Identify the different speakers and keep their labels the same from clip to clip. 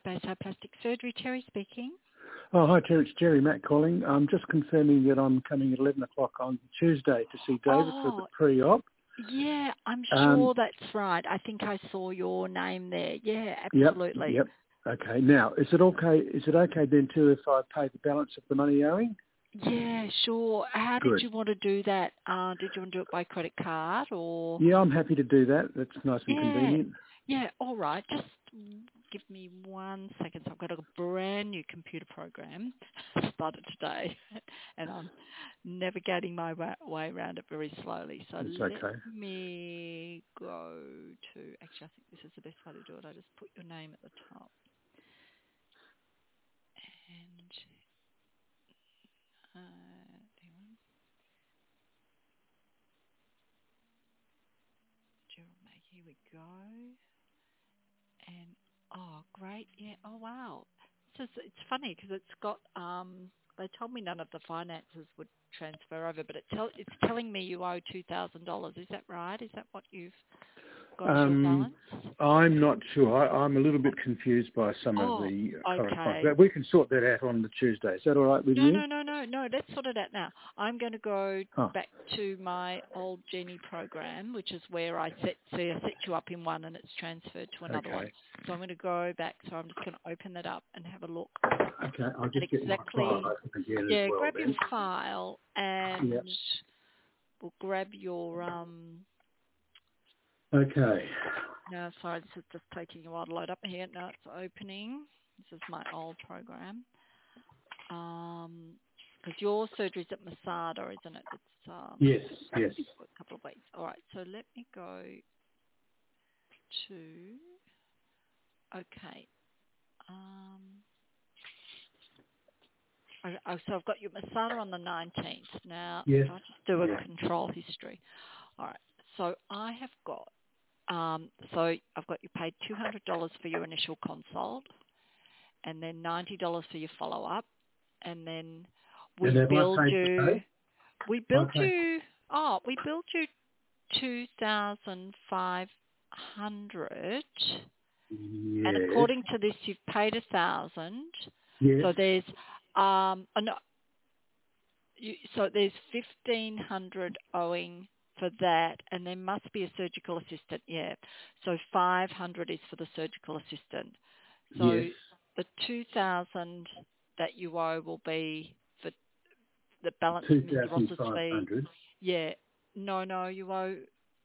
Speaker 1: Bayside Plastic Surgery. Terry speaking.
Speaker 2: Oh, hi, Terry. It's Jerry Mack calling. I'm just confirming that I'm coming at 11 o'clock on Tuesday to see David for the pre-op.
Speaker 1: Yeah, I'm sure that's right. I think I saw your name there. Yeah, absolutely.
Speaker 2: Yep. Okay. Now, is it okay then too if I pay the balance of the money owing?
Speaker 1: Yeah, sure. How
Speaker 2: Good.
Speaker 1: did you want to do that? Did you want to do it by credit card or?
Speaker 2: Yeah, I'm happy to do that. That's nice and convenient.
Speaker 1: Yeah, all right. Just give me 1 second. So I've got a brand new computer program started today, and I'm navigating my way around it very slowly. So
Speaker 2: It's
Speaker 1: let
Speaker 2: okay.
Speaker 1: me go to. Actually, I think this is the best way to do it. I just put your name at the top, and hang on. Gerald May. Here we go. And oh, great, yeah. Oh, wow. It's funny because it's got. They told me none of the finances would transfer over, but it's telling me you owe $2,000. Is that right? Is that what you've got as your balance?
Speaker 2: I'm not sure. I'm a little bit confused by some of the correspondence.
Speaker 1: Okay.
Speaker 2: We can sort that out on the Tuesday. Is that all right with you?
Speaker 1: No. Let's sort it out now. I'm going to go back to my old Genie program, which is where I set you up in one and it's transferred to another one. So I'm going to go back. So I'm just going to open that up and have a look.
Speaker 2: Okay, I'll just get my file open again as well.
Speaker 1: Grab your file and we'll grab your
Speaker 2: Okay.
Speaker 1: No, sorry, this is just taking a while to load up here. No, it's opening. This is my old program. Because your surgery's at Masada, isn't it? It's
Speaker 2: yes.
Speaker 1: A couple of weeks. All right, so let me go to. Okay. So I've got your Masada on the 19th. Now, if I just do a control history. All right. So I have got. So I've got you paid $200 for your initial consult, and then $90 for your follow-up, and then we billed you. We billed you 2,500. And according to this, you've paid 1,000.
Speaker 2: Yes.
Speaker 1: So there's so there's 1,500 owing for that, and there must be a surgical assistant, So 500 is for the surgical assistant. So the 2,000 that you owe will be for the balance of Mr. Ross's fee. Yeah. No, you owe,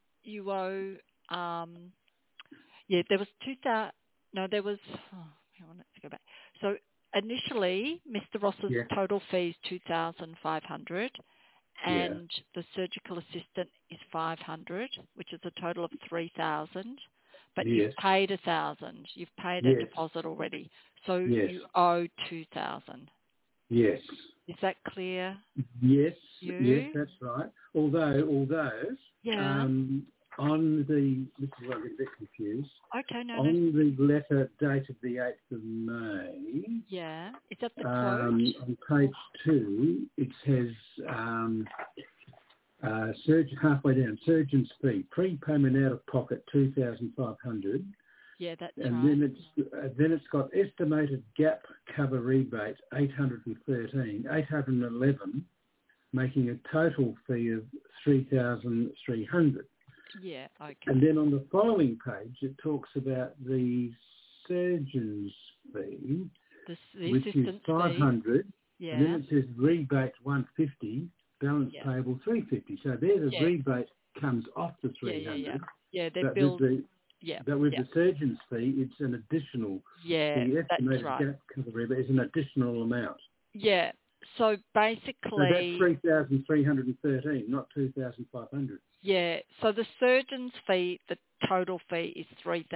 Speaker 1: there was 2,000, hang on, let's go back. So initially, Mr. Ross's total fee is 2,500. And the surgical assistant is 500, which is a total of 3,000. But you've paid 1,000. You've paid a deposit already, so you owe 2,000.
Speaker 2: Yes.
Speaker 1: Is that clear?
Speaker 2: Yes. Yes, that's right. Although, on the, this is where I get a bit confused.
Speaker 1: Okay, no.
Speaker 2: On the letter dated the 8th of May.
Speaker 1: Yeah. Is that the quote?
Speaker 2: On page 2, it says, halfway down, surgeon's fee, prepayment out of pocket 2,500.
Speaker 1: Yeah, that's
Speaker 2: and
Speaker 1: right.
Speaker 2: Then it's got estimated gap cover rebate 811, making a total fee of 3,300.
Speaker 1: Yeah, okay.
Speaker 2: And then on the following page, it talks about the surgeon's fee, which is 500.
Speaker 1: Yeah.
Speaker 2: And then it says rebate 150, balance payable 350. So there the rebate comes off the 300.
Speaker 1: Yeah, they're billed.
Speaker 2: But with the surgeon's fee, it's an additional. The estimated gap cover rebate is an additional amount.
Speaker 1: Yeah. So basically,
Speaker 2: so that's 3,313, not 2,500.
Speaker 1: Yeah. So the surgeon's fee, the total fee is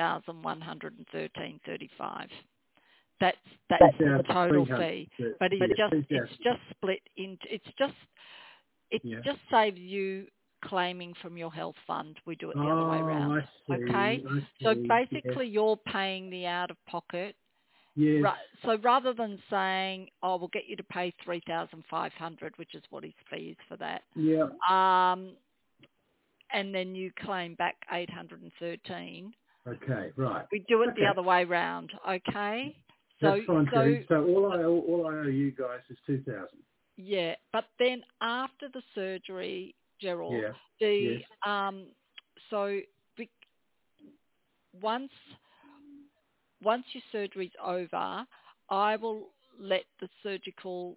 Speaker 1: $3,113.35. That's the total fee, but it's just split into. It just saves you claiming from your health fund. We do it the other way around.
Speaker 2: I see.
Speaker 1: So basically, you're paying the out of pocket.
Speaker 2: Yes.
Speaker 1: So rather than saying, "Oh, we'll get you to pay 3,500," which is what his fee is for that.
Speaker 2: Yeah.
Speaker 1: And then you claim back 813.
Speaker 2: Okay. Right.
Speaker 1: We do it the other way round. Okay.
Speaker 2: That's fine, Terry. So all I owe you guys is $2,000.
Speaker 1: Yeah, but then after the surgery, Gerald, so once your surgery's over, I will let the surgical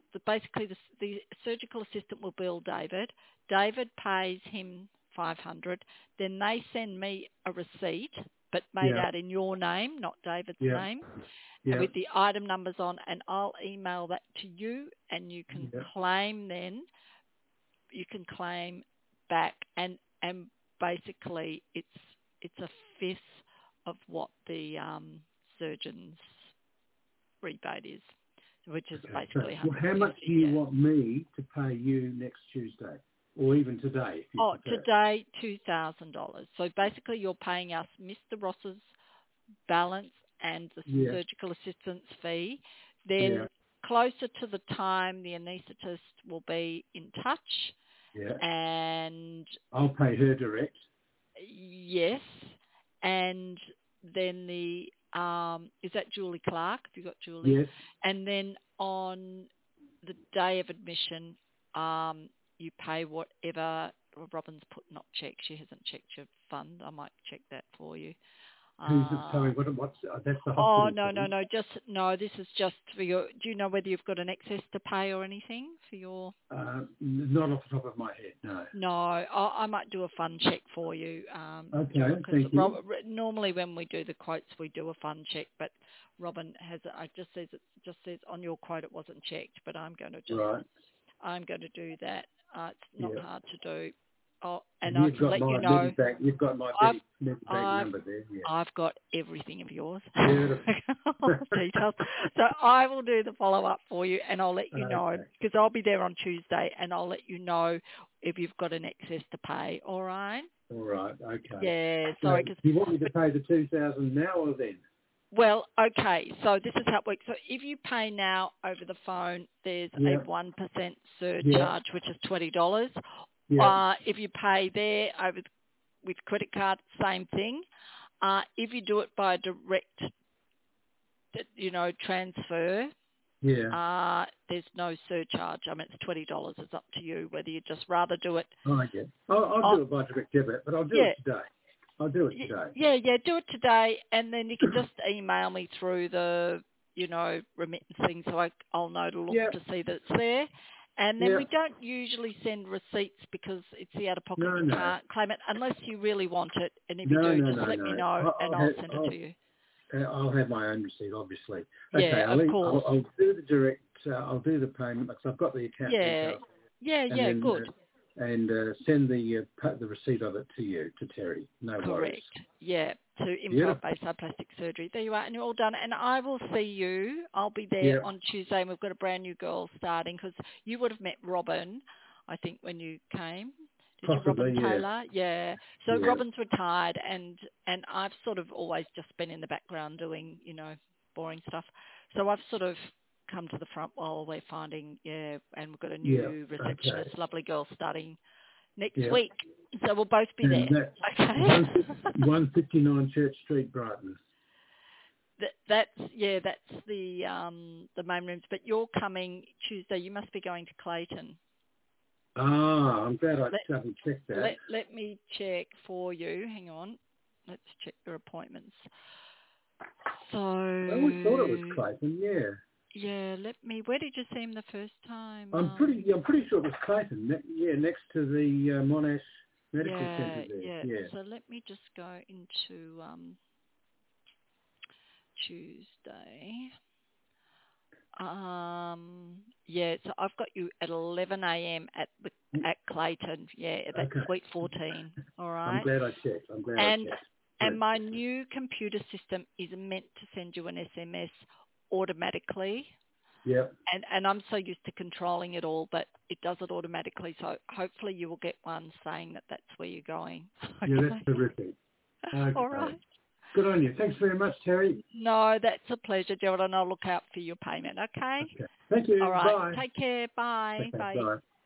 Speaker 1: assistant will bill David. David pays him $500. Then they send me a receipt, but made out in your name, not David's name, with the item numbers on, and I'll email that to you, and you can claim then. You can claim back, and basically it's a fifth of what the surgeon's rebate is, which is basically
Speaker 2: how much do you want me to pay you next Tuesday, or even today?
Speaker 1: Today, $2,000. So basically you're paying us Mr. Ross's balance and the surgical assistance fee. Then closer to the time, the anaesthetist will be in touch.
Speaker 2: Yeah.
Speaker 1: And
Speaker 2: I'll pay her direct.
Speaker 1: Yes. And then is that Julie Clark? Have you got Julie?
Speaker 2: Yes.
Speaker 1: And then on the day of admission, you pay whatever Robin's put, not check. She hasn't checked your fund. I might check that for you.
Speaker 2: Sorry, what's that's the hospital?
Speaker 1: Oh, no. This is just for your. Do you know whether you've got an excess to pay or anything for your?
Speaker 2: Not off the top of my head, no.
Speaker 1: No, I might do a fund check for you.
Speaker 2: Okay, thank you.
Speaker 1: Normally, when we do the quotes, we do a fund check, but Robin has. It just says on your quote it wasn't checked, but I'm going to I'm going to do that. It's not hard to do. Oh, and I can let you know.
Speaker 2: You've got my Medibank number there. Yeah.
Speaker 1: I've got everything of yours. Details. So I will do the follow-up for you, and I'll let you know, because I'll be there on Tuesday, and I'll let you know if you've got an excess to pay. All right?
Speaker 2: All right. Okay.
Speaker 1: Yeah. Sorry.
Speaker 2: Do you want me to pay the $2,000 now or then?
Speaker 1: Well, okay. So this is how it works. So if you pay now over the phone, there's a 1% surcharge, which is $20.
Speaker 2: Yeah.
Speaker 1: If you pay there with credit card, same thing. If you do it by direct, transfer, there's no surcharge. I mean, it's $20. It's up to you whether you just rather do it.
Speaker 2: Oh, I get. I'll do it by direct debit, but I'll do it today. I'll do it today.
Speaker 1: Yeah, do it today, and then you can just email me through the, remittance thing, so I'll know to look to see that it's there. And then we don't usually send receipts because it's the out-of-pocket. You can't claim it unless you really want it. And if you do, just let me know and I'll send it to you.
Speaker 2: I'll have my own receipt, obviously.
Speaker 1: Okay, of course.
Speaker 2: I'll do the direct. I'll do the payment because I've got the account details.
Speaker 1: Yeah, good.
Speaker 2: And send the receipt of it to you, to Terry. No worries.
Speaker 1: Correct. Yeah, to Improv Bayside Plastic Surgery. There you are, and you're all done. And I will see you. I'll be there on Tuesday, and we've got a brand new girl starting, because you would have met Robin, I think, when you came. Did
Speaker 2: Possibly,
Speaker 1: you, Robin Taylor? Yeah. So Robin's retired, and I've sort of always just been in the background doing, boring stuff. So I've sort of come to the front while we're finding, and we've got a new receptionist, lovely girl starting next week. So we'll both be there. Okay.
Speaker 2: 159 Church Street, Brighton.
Speaker 1: That's the main rooms. But you're coming Tuesday. You must be going to Clayton.
Speaker 2: I'm glad I double checked that.
Speaker 1: Let me check for you. Hang on. Let's check your appointments. So I
Speaker 2: always thought it was Clayton. Yeah.
Speaker 1: Yeah, where did you see him the first time?
Speaker 2: I'm pretty sure it was Clayton. Next to the Monash Medical Centre there. Yeah.
Speaker 1: So let me just go into Tuesday. So I've got you at 11 a.m. at Clayton. Yeah, that's Suite 14. All right.
Speaker 2: I'm glad I checked.
Speaker 1: And my new computer system is meant to send you an SMS automatically.
Speaker 2: Yeah.
Speaker 1: And I'm so used to controlling it all, but it does it automatically. So hopefully you will get one saying that that's where you're going. Okay.
Speaker 2: Yeah, that's terrific. Okay.
Speaker 1: All right.
Speaker 2: Good on you. Thanks very much, Terry.
Speaker 1: No, that's a pleasure, Gerald, and I'll look out for your payment. Okay.
Speaker 2: Thank you.
Speaker 1: All right.
Speaker 2: Bye.
Speaker 1: Take care. Bye.
Speaker 2: Okay, bye.